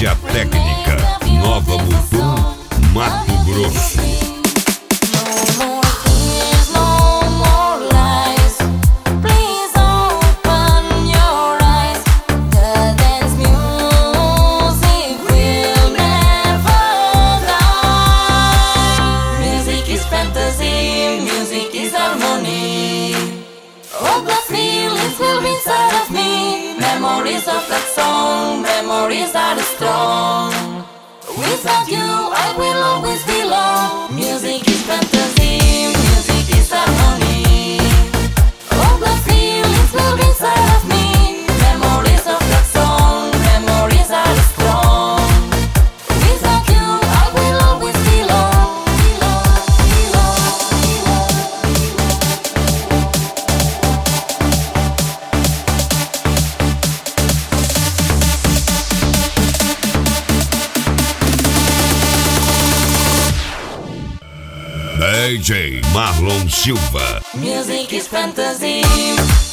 Assistência técnica Nova Mutum, Mato Grosso. Memories of that song, memories are strong. Without you, I will always belong. Music is fantasy, music is harmony. All the feelings will be inside of me. Memories of that song, memories are strong. Without you, I will always belong. DJ Marlon Silva. Music is fantasy.